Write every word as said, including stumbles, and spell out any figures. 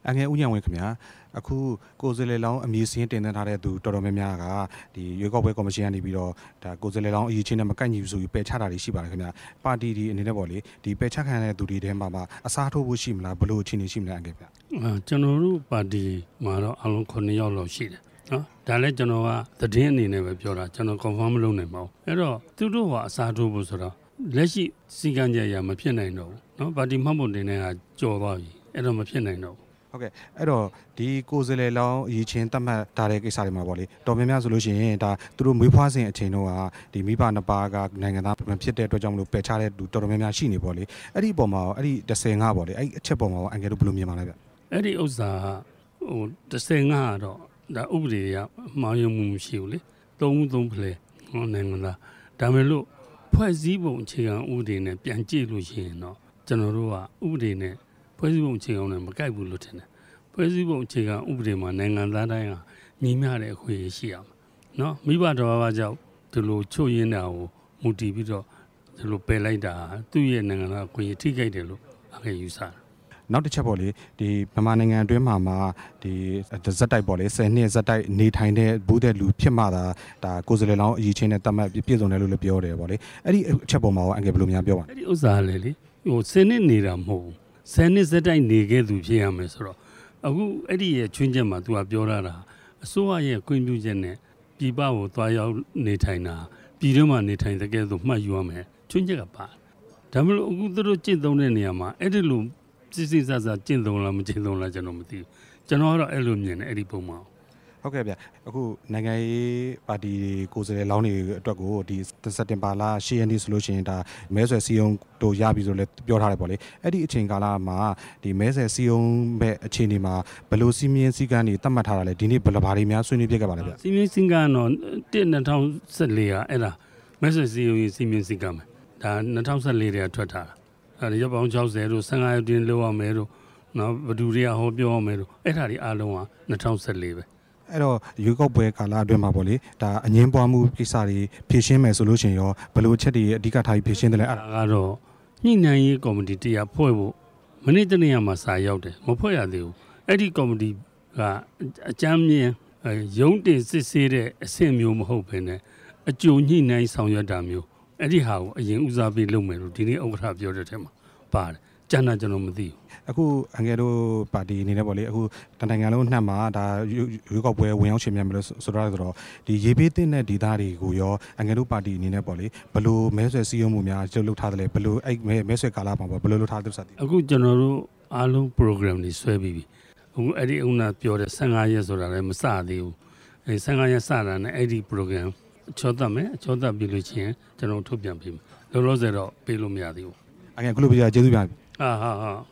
အငယ်ဦးညံဝင်ခင်ဗျာအခုကိုယ်စားလှယ်လောင်းအမည်စင်းတင်သွင်းထားတဲ့သူတော်တော်များများကဒီရွေးကောက်ပွဲကော်မရှင်ကနေပြီးတော့ဒါကိုယ်စားလှယ်လောင်းအရေးချင်းနဲ့မကိုက်ညီဘူးဆိုပြီးပယ်ချတာတွေရှိပါတယ်ခင်ဗျာပါတီဒီအနေနဲ့ပေါ့လေဒီပယ်ချခံရတဲ့သူတွေထဲမှာမှအစားထိုးဖို့ရှိမလားဘယ်လိုအခြေအနေရှိမလဲအငယ်ဗျာကျွန်တော်တို့ပါတီမှာတော့အလုံးခုနှစ်ယောက်လောက်ရှိတယ်နော်ဒါလည်းကျွန်တော်ကသတင်းအနေနဲ့ပဲပြောတာကျွန်တော် confirm မလုပ်နိုင်ပါဘူးအဲ့တော့သူတို့ကအစားထိုးဖို့ဆိုတော့လက်ရှိစီကံကြရမဖြစ်နိုင်တော့ဘူးเนาะပါတီမှတ်ပုံတင်တဲ့ကကြော်သွားပြီအဲ့တော့မဖြစ်နိုင်တော့ဘူးဟုတ်ကဲ့အဲ့တော့ဒီကိုယ်စားလှယ်လောင်းအရေးချင်းတတ်မှတ်ထားတဲ့ကိစ္စတွေမှာပေါ့လေတော်များများဆိုလို့ရှိရင်ဒါသူတို့မွေးဖွားစဉ်အချိန်တော့ဒီမိဘနှစ်ပါးကနိုင်ငံသားမဖြစ်တဲ့အတွက်ကြောင့်မလို့ပယ်ချတဲ့သူတော်တော်များများရှိနေပေါ့လေအဲ့ဒီအပေါ်မှာအဲ့ဒီတစ်ဆယ်ငါပေါ့လေအဲ့အချက်ပေါ်မှာအငယ်တို့ဘယ်လိုမြင်ပါလဲဗျအဲ့ဒီဥစ္စာဟိုတစ်ဆယ်ငါတော့ဒါဥပဒေရမှားယွင်းမှုမရှိဘူးလေသုံးသုံးဖလဲဟောနိုင်ငံသားဒါမဲ့လို့ဖွဲ့စည်းပုံအခြေခံဥပဒေနဲ့ပြန်ကြည့်လို့ရှိရင်တော့ကျွန်တော်တို့ကဥပဒေနဲ့ဖွဲ့စည်းပုံအခြေခံနဲ့မကိုက်ဘူးလို့ထင်တယ်ဖွဲ့စည်းပုံအခြေခံဥပဒေမှာနိုင်ငံသားတိုင်းဟာညီမျှတဲ့အခွင့်အရေးရှိရမှာနော်မိဘတော်ဘာကြောင့်ဒီလိုချုပ်ရင်းတာကိုမူတည်ပြီးတော့ဒီလိုပယ်လိုက်တာသူ့ရဲ့နိုင်ငံသားအခွင့်အရေးထိခိုက်တယ်လို့အခေယူဆတာနောက်တစ်ချက်ပေါ့လေဒီမြန်မာနိုင်ငံအတွင်းမှာမှာဒီဇက်တိုက်ပေါ့လေဆယ်နှစ်ဇက်တိုက်နေထိုင်တဲ့ဘူးတဲ့လူဖြစ်မှသာဒါကိုယ်စားလှယ်လောင်းအရေးချင်းနဲ့တတ်မှတ်ပြည့်စုံတယ်လို့လည်းပြောတယ်ပေါ့လေအဲ့ဒီအချက်ပေါ်မှာအငယ်ဘယ်လိုများပြောပါလဲအဲ့ဒီဥစ္စာလေလေဟိုဆယ်နှစ်နေတာမဟုတ်ဘူးဆယ်နှစ်ဇက်တိုက်နေခဲ့သူဖြစ်ရမယ်ဆိုတော့အခုအဲ့ဒီရဲ့ချွင်းချက်မှာ तू ကပြောရတာအစိုးရရဲ့ခွင့်ပြုချက်နဲ့ပြည်ပကိုသွားရောက်နေထိုင်တာပြည်တွင်းမှာနေထိုင်တဲ့ကဲဆိုမှတ်ယူရမယ်ချွင်းချက်ကပါဒါမှမဟုတ်အခုသူတို့ကျင့်သုံးတဲ့နေရာမှာအဲ့ဒီလိုစစ်စစ်ဆဆကျင့်သုံးလားမကျင့်သုံးလားကျွန်တော်မသိဘူးကျွန်တော်ကတော့အဲ့လိုမြင်တယ်အဲ့ဒီပုံမှာဟုတ်ကဲ့ဗျအခုနိုင်ငံရေးပါတီကိုယ်စားလှယ်လောင်းတွေအတွက်ကိုဒီစက်တင်ဘာလ၈ရက်နေ့ဆိုလို့ရှိရင်ဒါမဲဆွယ်စည်းရုံးတို့ရပြီဆိုလည်းပြောထားတယ်ပေါ့လေအဲ့ဒီအချိန်ကာလမှာဒီမဲဆွယ်စည်းရုံးမဲ့အချိန်ဒီမှာဘယ်လိုစီမင်းစည်းကမ်းတွေသတ်မှတ်ထားတာလဲဒီနေ့ဘယ်လိုဘာတွေများဆွေးနွေးပြခဲ့ပါလဲဗျစီမင်းစည်းကမ်းတော့တစ်၂၀၁၄ကအဲ့ဒါမဲဆွယ်စည်းရုံးရေးစီမင်းစည်းကမ်းပဲဒါ၂၀၁၄တည်းကထွက်ထားတာအဲ့ဒီရက်ပေါင်း၆၀တို့၁၅ရက်တွင်လောက်ရမယ်တို့နော်ဘဒူတွေကဟောပြောရမယ်တို့အဲ့ဒါတွေအားလုံးက၂၀၁၄ပဲအဲ့တော့ရွေးကောက်ပွဲကာလအတွင်းမှာပေါ့လေဒါအငင်းပွားမှုကိစ္စတွေဖြည့်ရှင်းမယ်ဆိုလို့ရှိရင်ရောဘယ်လိုအချက်တွေအဓိကထားပြီးဖြည့်ရှင်းတယ်လဲအဲ့ဒါကတော့ညှိနှိုင်းရေးကော်မတီတရားဖွဲ့ဖို့မနေ့တနေ့ကမှစာရောက်တယ်မဖွဲ့ရသေးဘူးအဲ့ဒီကော်မတီကအကြမ်းမြင်ရုံးတင်စစ်ဆေးတဲ့အဆင့်မျိုးမဟုတ်ဘဲနဲ့အကြိုညှိနှိုင်းဆောင်ရွက်တာမျိုးအဲ့ဒီဟာကိုအရင်ဦးစားပေးလုပ်မယ်လို့ဒီနေ့ဥက္ကဋ္ဌပြောတဲ့ထဲမှာပါတယ်ကျန်တာကျွန်တော်မသိဘူးအခုအငယ်တို့ပါတီအနေနဲ့ပေါ့လေအခုတနိုင်ငံလုံးနှံ့မှာဒါရွေးကောက်ပွဲဝင်ရောက်ရှင်မြန်မလို့ဆိုတော့ဆိုတော့ဒီရေပေးတဲ့ဒေသတွေကိုရောအငယ်တို့ပါတီအနေနဲ့ပေါ့လေဘယ်လိုမဲဆွယ်စည်းရုံးမှုများကျုပ်လုပ်ထားတယ်လဲဘယ်လိုအဲ့မဲဆွယ်ကာလမှာပေါ့ဘယ်လိုလုပ်ထားသလဲဆိုတာအခုကျွန်တော်တို့အားလုံး program တွေဆွဲပြီးပြီအခုအဲ့ဒီဥနာပြောတဲ့၁၅ရက်ဆိုတာလည်းမစသေးဘူးအဲ၁၅ရက်စတာနဲ့အဲ့ဒီ program အချောသတ်မယ်အချောသတ်ပြီးလို့ချင်းကျွန်တော်ထုတ်ပြန်ပေးမယ်လောလောဆယ်တော့ပေးလို့မရသေးဘူးအငယ်ခုလိုပြကျေးဇူးပါဟာဟာဟာ